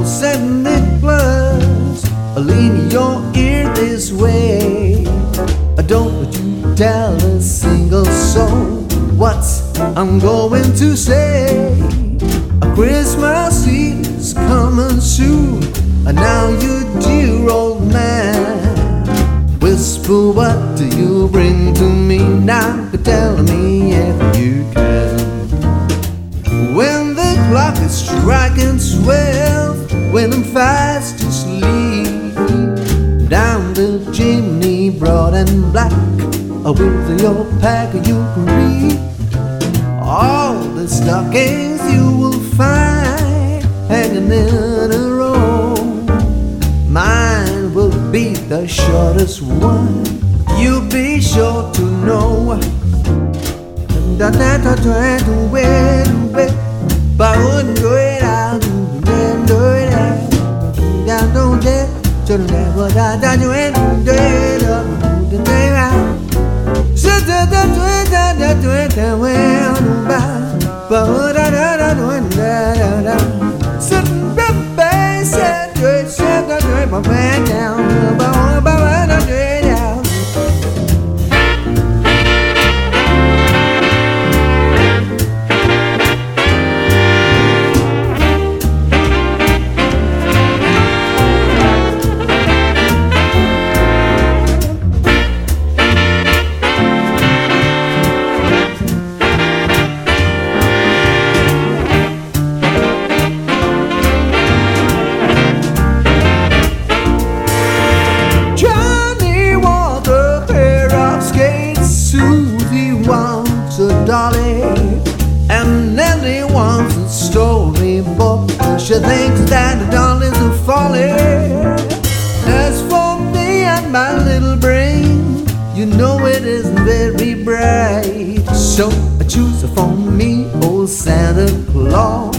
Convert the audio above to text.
Saint Nicholas, lean your ear this way. Don't you tell a single soul what I'm going to say. Christmas Eve is coming soon, and now you dear old man, whisper, what do you bring to me now? Tell me if you can. When the clock is striking 12, when I'm fast asleep, down the chimney broad and black, with your pack you can read all the stockings you will find hanging in a row. Mine will be the shortest one, you'll be sure to know. Dolly, and Nellie wants a storybook. She thinks that the dollies are falling. As for me and my little brain, you know it isn't very bright. So I choose for me, old Santa Claus.